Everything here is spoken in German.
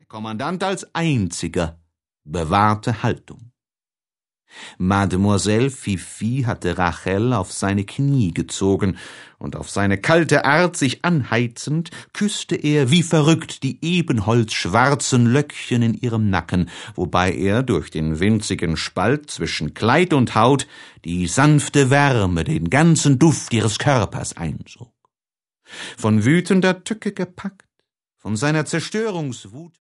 Kommandant als einziger bewahrte Haltung. Mademoiselle Fifi hatte Rachel auf seine Knie gezogen, und auf seine kalte Art sich anheizend, küsste er wie verrückt die ebenholzschwarzen Löckchen in ihrem Nacken, wobei er durch den winzigen Spalt zwischen Kleid und Haut die sanfte Wärme, den ganzen Duft ihres Körpers einsog. Von wütender Tücke gepackt, von seiner Zerstörungswut